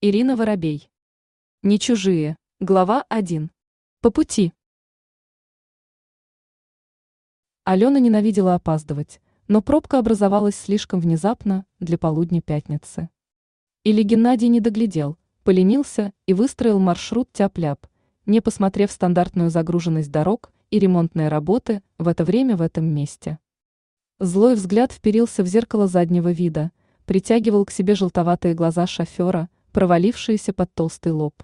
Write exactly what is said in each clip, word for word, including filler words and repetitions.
Ирина Воробей. Не чужие. Глава один. По пути. Алена ненавидела опаздывать, но пробка образовалась слишком внезапно для полудня пятницы. Или Геннадий не доглядел, поленился и выстроил маршрут тяп-ляп, не посмотрев стандартную загруженность дорог и ремонтные работы в это время в этом месте. Злой взгляд вперился в зеркало заднего вида, притягивал к себе желтоватые глаза шофера, провалившиеся под толстый лоб.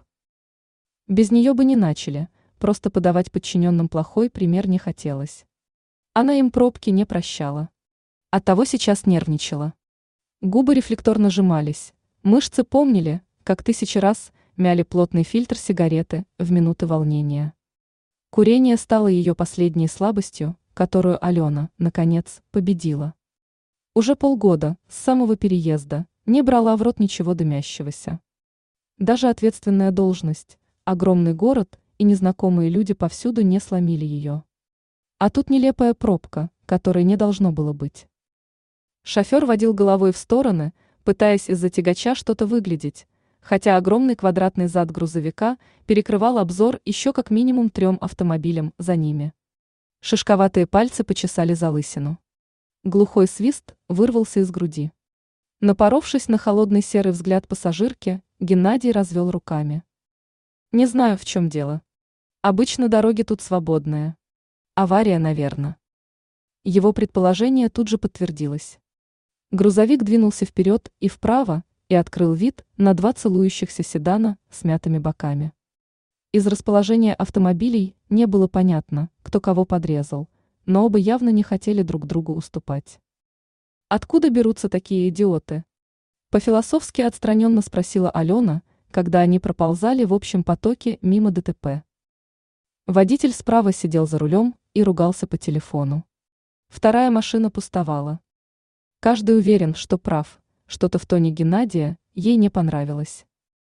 Без нее бы не начали, просто подавать подчиненным плохой пример не хотелось. Она им пробки не прощала. Оттого сейчас нервничала. Губы рефлекторно сжимались, мышцы помнили, как тысячи раз мяли плотный фильтр сигареты в минуты волнения. Курение стало ее последней слабостью, которую Алена, наконец, победила. Уже полгода, с самого переезда, не брала в рот ничего дымящегося. Даже ответственная должность, огромный город и незнакомые люди повсюду не сломили ее. А тут нелепая пробка, которой не должно было быть. Шофер водил головой в стороны, пытаясь из-за тягача что-то выглядеть, хотя огромный квадратный зад грузовика перекрывал обзор еще как минимум трем автомобилям за ними. Шишковатые пальцы почесали залысину. Глухой свист вырвался из груди. Напоровшись на холодный серый взгляд пассажирки, Геннадий развел руками. Не знаю, в чем дело. Обычно дороги тут свободные. Авария, наверное. Его предположение тут же подтвердилось. Грузовик двинулся вперед и вправо и открыл вид на два целующихся седана с мятыми боками. Из расположения автомобилей не было понятно, кто кого подрезал, но оба явно не хотели друг другу уступать. Откуда берутся такие идиоты? По-философски отстраненно спросила Алена, когда они проползали в общем потоке мимо ДТП. Водитель справа сидел за рулем и ругался по телефону. Вторая машина пустовала. Каждый уверен, что прав, что-то в тоне Геннадия ей не понравилось.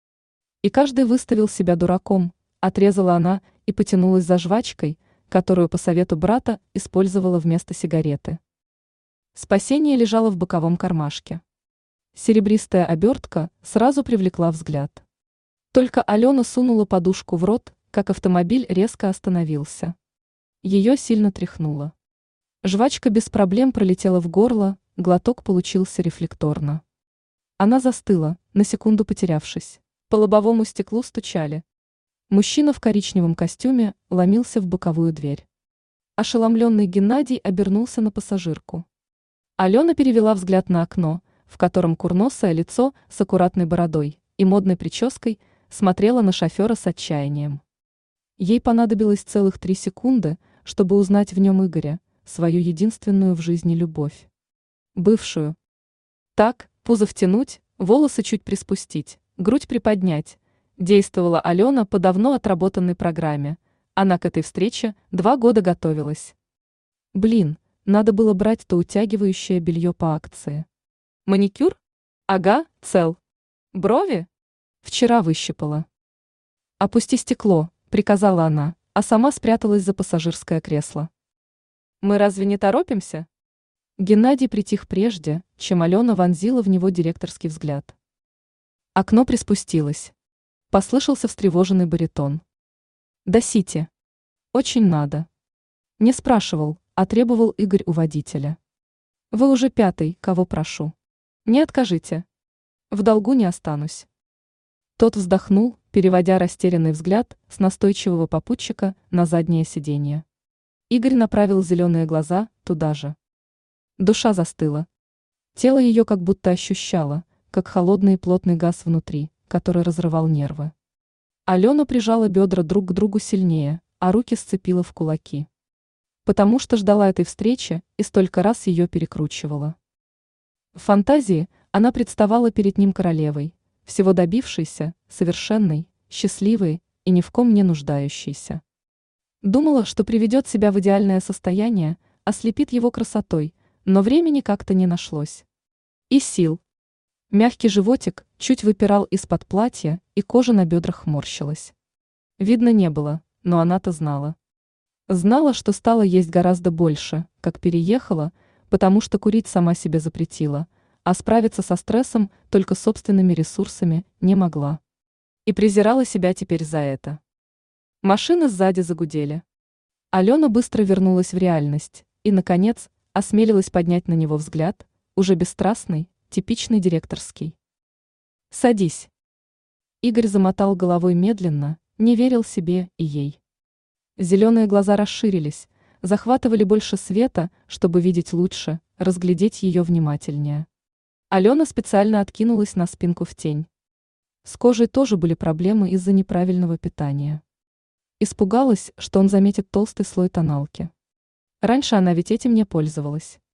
И каждый выставил себя дураком, отрезала она и потянулась за жвачкой, которую по совету брата использовала вместо сигареты. Спасение лежало в боковом кармашке. Серебристая обертка сразу привлекла взгляд. Только Алена сунула подушку в рот, как автомобиль резко остановился. Ее сильно тряхнуло. Жвачка без проблем пролетела в горло, глоток получился рефлекторно. Она застыла, на секунду потерявшись. По лобовому стеклу стучали. Мужчина в коричневом костюме ломился в боковую дверь. Ошеломленный Геннадий обернулся на пассажирку. Алена перевела взгляд на окно, в котором курносое лицо с аккуратной бородой и модной прической смотрела на шофера с отчаянием. Ей понадобилось целых три секунды, чтобы узнать в нем Игоря, свою единственную в жизни любовь. Бывшую. Так, пузо втянуть, волосы чуть приспустить, грудь приподнять. Действовала Алена по давно отработанной программе. Она к этой встрече два года готовилась. Блин, надо было брать то утягивающее белье по акции. Маникюр? Ага, цел. Брови? Вчера выщипала. «Опусти стекло», — приказала она, а сама спряталась за пассажирское кресло. «Мы разве не торопимся?» Геннадий притих прежде, чем Алена вонзила в него директорский взгляд. Окно приспустилось. Послышался встревоженный баритон. «Досите. Очень надо». Не спрашивал, а требовал Игорь у водителя. «Вы уже пятый, кого прошу. Не откажите. В долгу не останусь». Тот вздохнул, переводя растерянный взгляд с настойчивого попутчика на заднее сиденье. Игорь направил зеленые глаза туда же. Душа застыла. Тело ее как будто ощущало, как холодный и плотный газ внутри, который разрывал нервы. Алена прижала бедра друг к другу сильнее, а руки сцепила в кулаки. Потому что ждала этой встречи и столько раз ее перекручивала. В фантазии она представала перед ним королевой, всего добившейся, совершенной, счастливой и ни в ком не нуждающейся. Думала, что приведет себя в идеальное состояние, ослепит его красотой, но времени как-то не нашлось. И сил. Мягкий животик чуть выпирал из-под платья, и кожа на бедрах морщилась. Видно не было, но она-то знала. Знала, что стала есть гораздо больше, как переехала, потому что курить сама себе запретила, а справиться со стрессом только собственными ресурсами не могла. И презирала себя теперь за это. Машины сзади загудели. Алена быстро вернулась в реальность и, наконец, осмелилась поднять на него взгляд, уже бесстрастный, типичный директорский. «Садись». Игорь замотал головой медленно, не верил себе и ей. Зеленые глаза расширились, захватывали больше света, чтобы видеть лучше, разглядеть ее внимательнее. Алена специально откинулась на спинку в тень. С кожей тоже были проблемы из-за неправильного питания. Испугалась, что он заметит толстый слой тоналки. Раньше она ведь этим не пользовалась.